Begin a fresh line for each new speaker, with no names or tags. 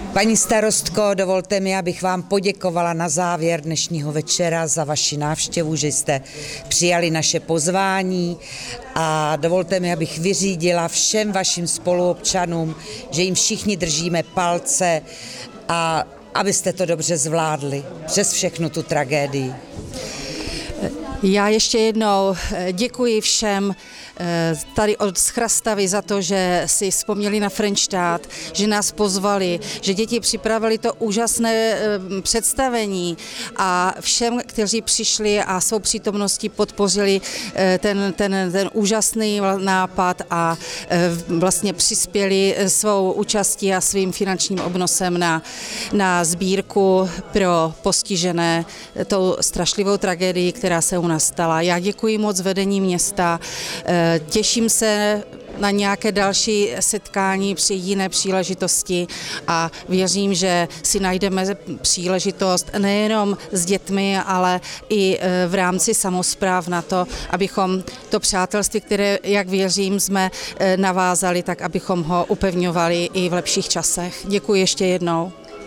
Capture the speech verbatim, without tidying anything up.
Paní starostko, dovolte mi, abych vám poděkovala na závěr dnešního večera za vaši návštěvu, že jste přijali naše pozvání a dovolte mi, abych vyřídila všem vašim spoluobčanům, že jim všichni držíme palce a abyste to dobře zvládli přes všechnu tu tragédii.
Já ještě jednou děkuji všem tady od Schrastavy za to, že si vzpomněli na Frenštát, že nás pozvali, že děti připravili to úžasné představení a všem, kteří přišli a svou přítomností podpořili ten, ten, ten úžasný nápad a vlastně přispěli svou účastí a svým finančním obnosem na, na sbírku pro postižené tou strašlivou tragédií, která se u nás stala. Já děkuji moc vedení města, těším se na nějaké další setkání při jiné příležitosti a věřím, že si najdeme příležitost nejenom s dětmi, ale i v rámci samospráv na to, abychom to přátelství, které, jak věřím, jsme navázali, tak abychom ho upevňovali i v lepších časech. Děkuji ještě jednou.